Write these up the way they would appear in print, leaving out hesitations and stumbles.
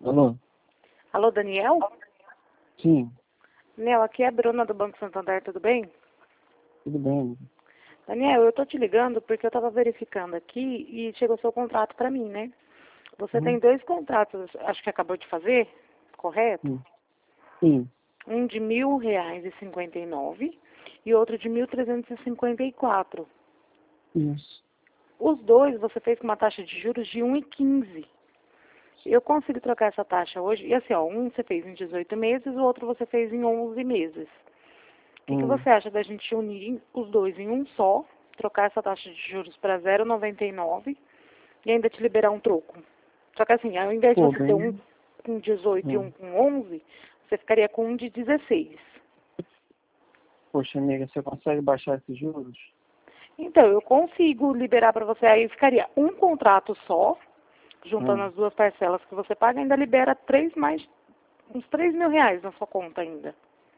Alô? Alô, Daniel? Sim, Daniel, aqui é a Bruna do Banco Santander, tudo bem? tudo bem. Daniel, eu tô te ligando porque eu tava verificando aqui e chegou seu contrato para mim, né? Você tem Uhum. 2 contratos, acho que acabou de fazer, correto? Sim, sim, Um de R$ 1.000,59 e outro de 1.354. isso. Os dois você fez com uma taxa de juros de 1,15. Eu consigo trocar essa taxa hoje. E assim, ó, um você fez em 18 meses, o outro você fez em 11 meses. O que Hum, você acha da gente unir os dois em um só, trocar essa taxa de juros para 0,99 e ainda te liberar um troco? Só que assim, ao invés de Pô, você ter um bem. com 18 e um hum. com 11, você ficaria com um de 16. Poxa, amiga, você consegue baixar esses juros? Então, eu consigo liberar para você, aí ficaria um contrato só, juntando Hum. as duas parcelas que você paga, ainda libera uns R$ 3.000 na sua conta ainda.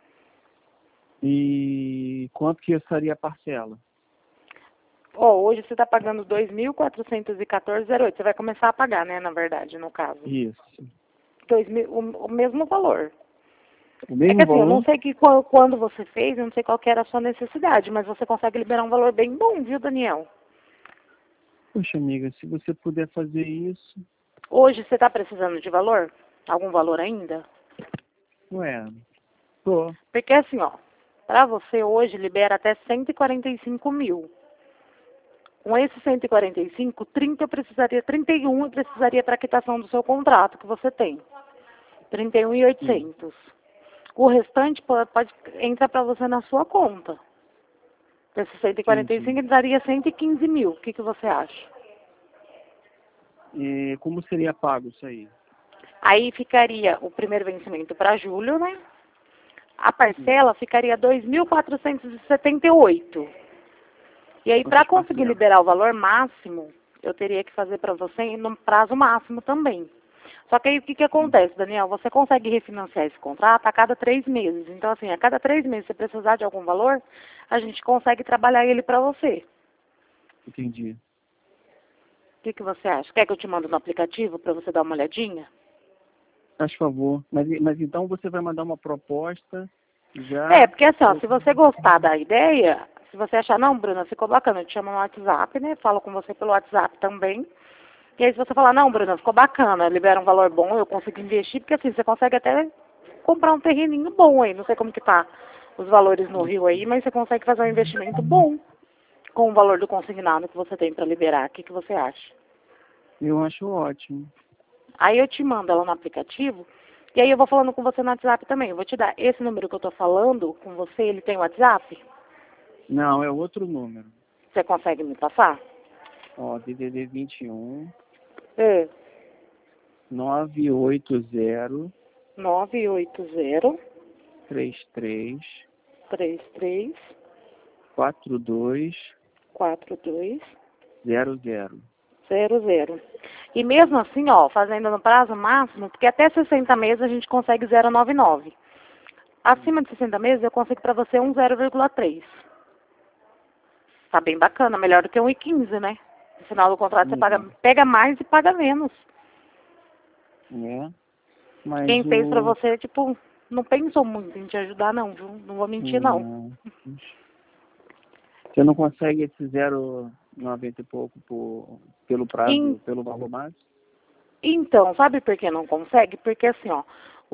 E quanto que seria a parcela? Ó, hoje você está pagando 2.414,08. Você vai começar a pagar, né, na verdade, no caso. Isso. 2.000, o mesmo valor. O É que mesmo assim, eu não valor? sei quando você fez, eu não sei qual que era a sua necessidade, mas você consegue liberar um valor bem bom, viu, Daniel? Poxa, amiga, se você puder fazer isso. Hoje você está precisando de valor? Algum valor ainda? Ué, tô. Porque assim, ó, para você hoje libera até 145 mil. Com esse 145, 31 eu precisaria para a quitação do seu contrato que você tem. Sim, 31.800. O restante pode entrar para você na sua conta. Desses 145 entendi. entraria 115 mil. O que você acha? E como seria pago isso aí? Aí ficaria o primeiro vencimento para julho, né? A Sim. parcela ficaria 2.478. E aí, para Quantas conseguir parcelas? liberar o valor máximo, eu teria que fazer para você no prazo máximo também. Só que aí o que Sim, acontece, Daniel? Você consegue refinanciar esse contrato a cada 3 meses. Então, assim, a cada 3 meses, se precisar de algum valor, a gente consegue trabalhar ele para você. entendi. O que você acha? Quer que eu te mando no aplicativo para você dar uma olhadinha? Faz favor. Mas então você vai mandar uma proposta É, já. porque assim, ó, se você gostar da ideia, se você achar, não, Bruna, ficou bacana, eu te chamo no WhatsApp, né? Falo com você pelo WhatsApp também. E aí se você falar, não, Bruna, ficou bacana, libera um valor bom, eu consigo investir, porque assim, você consegue até comprar um terreninho bom aí, não sei como que tá os valores no Rio aí, mas você consegue fazer um investimento bom com o valor do consignado que você tem para liberar. O que você acha? Eu acho ótimo. Aí eu te mando ela no aplicativo, e aí eu vou falando com você no WhatsApp também. Eu vou te dar esse número que eu tô falando com você, ele tem WhatsApp? Não, é outro número. Você consegue me passar? Ó, DDD 21 É, 980 980 33 33 42 42 00. 00. E mesmo assim, ó, fazendo no prazo máximo, porque até 60 meses a gente consegue 0,99. Acima de 60 meses eu consigo para você um 0,3. Tá bem bacana, melhor do que 1,15, né? No final do contrato você Uhum. pega mais e paga menos. É, mas Quem fez para o. você, tipo, não pensou muito em te ajudar não, viu? Não vou mentir não. Não. Você não consegue esse 0,90 e pouco pelo Em- prazo, pelo valor máximo? Então, sabe por que não consegue? Porque assim, ó,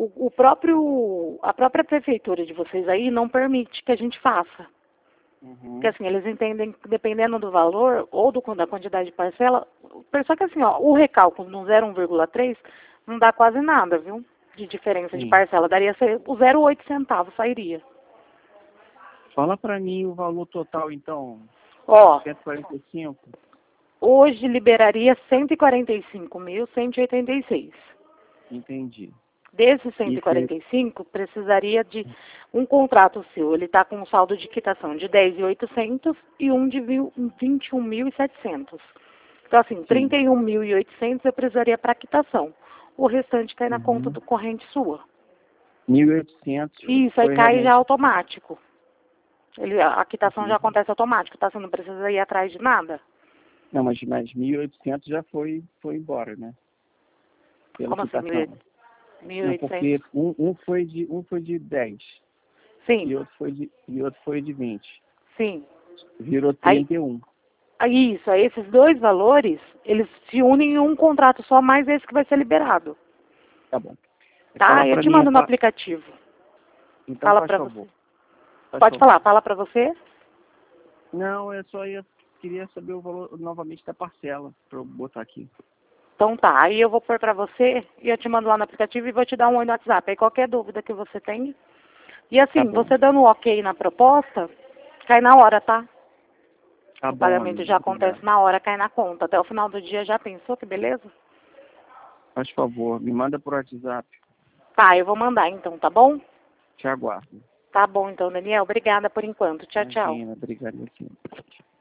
a própria prefeitura de vocês aí não permite que a gente faça. Porque Uhum. assim, eles entendem que dependendo do valor ou da quantidade de parcela, só que assim, ó, o recálculo no 0,1,3 não dá quase nada, viu? De diferença de Sim. parcela. Daria o 0,8 centavos, sairia. Fala pra mim o valor total, então. Ó, 145? hoje liberaria 145.186. Entendi. Desses Isso é 145, precisaria de um contrato seu. Ele está com um saldo de quitação de 10.800 e um de 21.700. Então, assim, sim. 31.800 eu precisaria para quitação. O restante cai na conta Uhum. do corrente sua. 1.800 E isso aí foi cai já realmente. automático. A quitação já Uhum. acontece automático, tá? Você não precisa ir atrás de nada. Não, mas 1.800 já foi embora, né? Pela Como assim, quitação. Não, 1.800. porque um foi de 10 Sim, e outro foi de 20. sim. Virou Aí, 31. isso, aí esses dois valores, eles se unem em um contrato só, mais esse que vai ser liberado. Tá bom. Tá? Fala Eu pra te mim, mando no aplicativo. então Fala faz pra favor. você. Faz Pode favor. falar, fala pra você. Não, queria saber o valor novamente da parcela para eu botar aqui. Então tá, aí eu vou pôr pra você e eu te mando lá no aplicativo e vou te dar um oi no WhatsApp. Aí qualquer dúvida que você tenha. E Tá assim, bom. você dando um ok na proposta, cai na hora, tá? Tá O bom, pagamento amigo. já acontece Obrigado. na hora, cai na conta. Até o final do dia já pensou, que beleza? Faz favor, me manda por WhatsApp. Tá, eu vou mandar então, tá bom? Te aguardo. Tá bom então, Daniel. Obrigada por enquanto. Tchau, tchau. Imagina, obrigado.